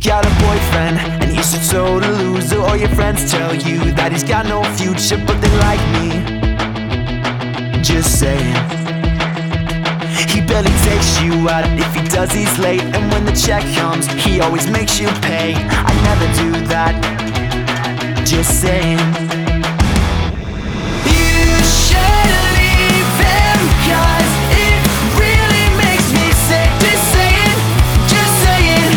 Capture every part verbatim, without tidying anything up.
got a boyfriend, and he's a total loser. All your friends tell you that he's got no future, but they like me. Just saying. He barely takes you out. If he does, he's late. And when the check comes, he always makes you pay. I never do that. Just saying. You should leave him, 'cause it really makes me sick. Just saying, just saying.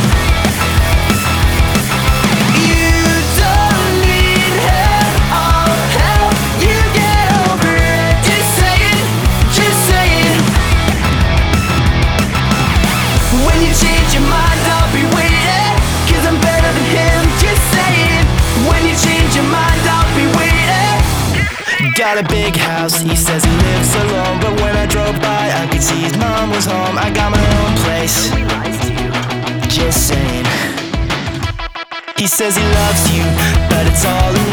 You don't need help, I'll help you get over it. Just saying, just saying. When you change your mind, I'll be waiting, 'cause I'm better than him. Just saying. When you change your mind, I'll be waiting. Got a big house, he says he lives alone, but when I drove by, I could see his mom was home. I got my own place. Just saying. He says he loves you, but it's all